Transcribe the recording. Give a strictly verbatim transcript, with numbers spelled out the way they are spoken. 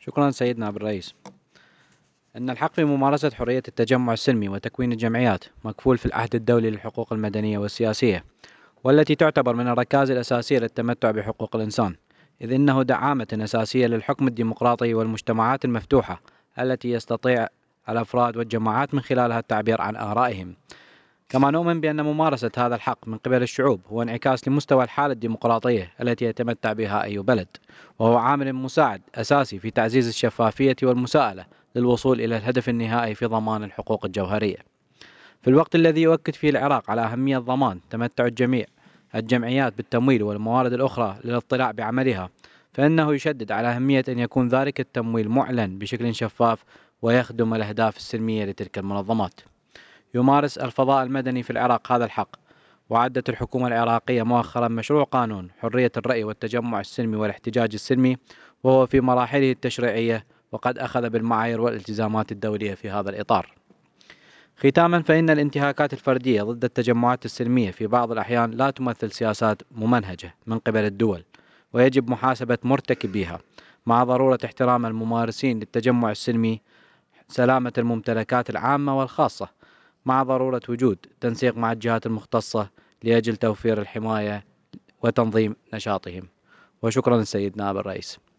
شكرا سيدنا أبو الرئيس. إن الحق في ممارسة حرية التجمع السلمي وتكوين الجمعيات مكفول في العهد الدولي للحقوق المدنية والسياسية، والتي تعتبر من الركائز الأساسية للتمتع بحقوق الإنسان، إذ إنه دعامة أساسية للحكم الديمقراطي والمجتمعات المفتوحة التي يستطيع الأفراد والجماعات من خلالها التعبير عن آرائهم. كما نؤمن بأن ممارسة هذا الحق من قبل الشعوب هو انعكاس لمستوى الحالة الديمقراطية التي يتمتع بها أي بلد، وهو عامل مساعد أساسي في تعزيز الشفافية والمساءلة للوصول إلى الهدف النهائي في ضمان الحقوق الجوهرية. في الوقت الذي يؤكد فيه العراق على أهمية ضمان تمتع الجميع الجمعيات بالتمويل والموارد الأخرى للاطلاع بعملها، فإنه يشدد على أهمية أن يكون ذلك التمويل معلن بشكل شفاف ويخدم الأهداف السلمية لتلك المنظمات. يمارس الفضاء المدني في العراق هذا الحق، وعدت الحكومة العراقية مؤخرا مشروع قانون حرية الرأي والتجمع السلمي والاحتجاج السلمي، وهو في مراحله التشريعية، وقد أخذ بالمعايير والالتزامات الدولية في هذا الإطار. ختاما، فإن الانتهاكات الفردية ضد التجمعات السلمية في بعض الأحيان لا تمثل سياسات ممنهجة من قبل الدول، ويجب محاسبة مرتكبيها، مع ضرورة احترام الممارسين للتجمع السلمي سلامة الممتلكات العامة والخاصة، مع ضرورة وجود تنسيق مع الجهات المختصة لأجل توفير الحماية وتنظيم نشاطهم. وشكرا سيدنا أبو الرئيس.